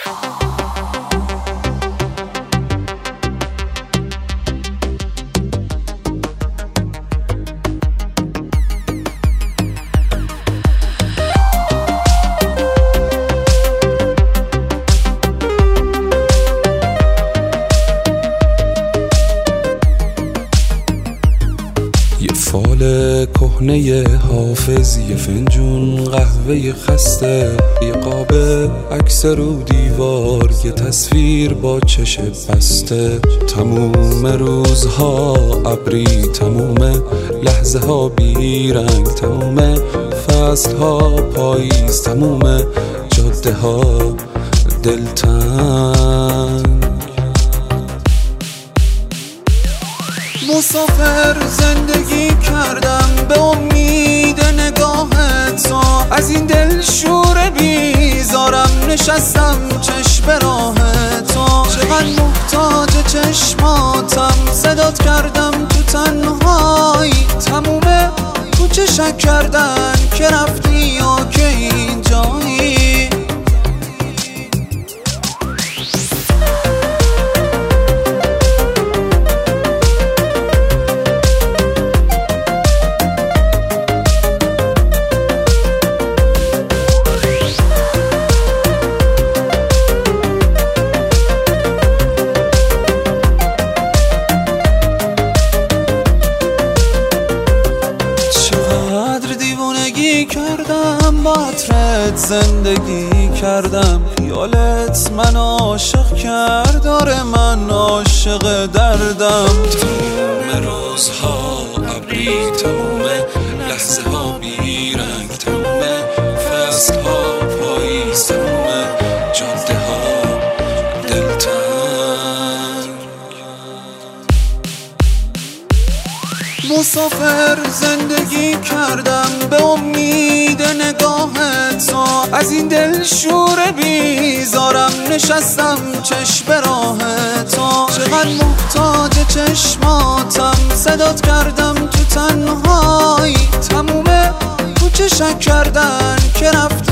فال کهنه حافظ، یه فنجون قهوه خسته، یه قاب عکس رو دیوار، یه تصویر با چش بسته. تموم روزها ابری، تموم لحظه ها بیرنگ، تموم فصل ها پاییز، تموم جاده ها دلتنگ. مسافر زندگی کردم به امید نگاه تو، از این دل شور بیزارم نشستم چشم راه تو. چقدر محتاج چشماتم، صدات کردم تو تنهایی، تموم کوچه شک کردن که رفتی یا که اینجایی. کردم با عطرت زندگی کردم، خیالت من عاشق کرد، آره من عاشق دردم. تموم روزها ابری، تموم لحظه ها بیرنگ، تموم فصل ها پاییز، تموم جاده ها دلتنگ. مسافر زندگی کردم به امید نگاه تو، از این دل شور بیزارم نشستم چشم راه تو. چقدر محتاج چشماتم، صدات کردم تو تنهایی، تموم کوچه شک کردن که رفتی